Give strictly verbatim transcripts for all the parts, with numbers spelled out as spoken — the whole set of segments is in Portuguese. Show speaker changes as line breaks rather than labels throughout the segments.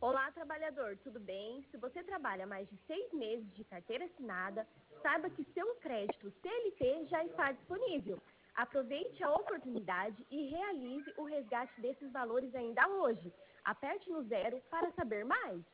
Olá, trabalhador, tudo bem? Se você trabalha mais de seis meses de carteira assinada, saiba que seu crédito C L T já está disponível. Aproveite a oportunidade e realize o resgate desses valores ainda hoje. Aperte no zero para saber mais.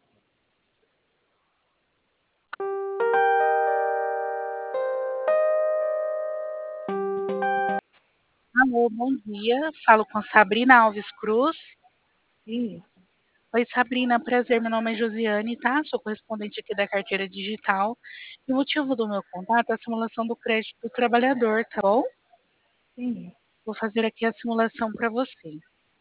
Alô, bom dia. Falo com a Sabrina Alves Cruz.
Isso,
Oi, Sabrina, prazer. Meu nome é Josiane, tá? Sou correspondente aqui da carteira digital. E o motivo do meu contato é a simulação do crédito do trabalhador, tá bom?
sim.
Vou fazer aqui a simulação para você.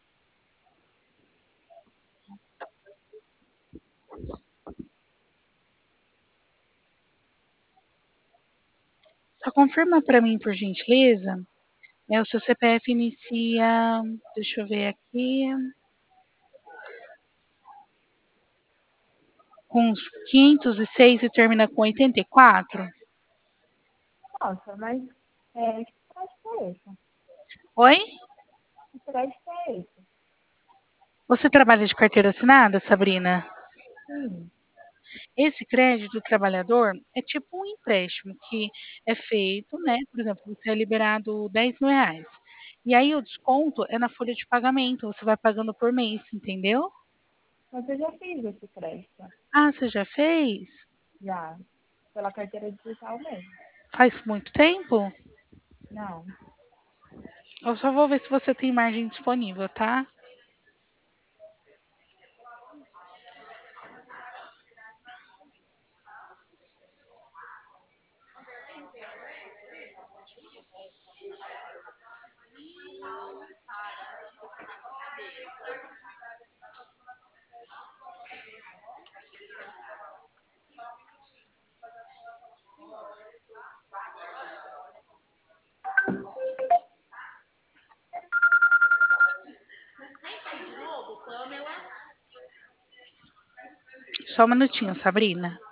Só confirma para mim, por gentileza. É, o seu C P F inicia, deixa eu ver aqui, com uns quinhentos e seis e termina com oitenta e quatro.
Nossa, mas é, que crédito é esse?
Oi?
Que crédito é esse?
Você trabalha de carteira assinada, Sabrina?
Sim,
Esse crédito do trabalhador é tipo um empréstimo que é feito, né? Por exemplo, você é liberado dez mil reais. E aí o desconto é na folha de pagamento, você vai pagando por mês, entendeu?
mas eu já fiz esse crédito.
Ah, você já fez?
Já, pela carteira digital mesmo.
Faz muito tempo?
Não,
Eu só vou ver se você tem margem disponível, tá? Só um minutinho, Sabrina.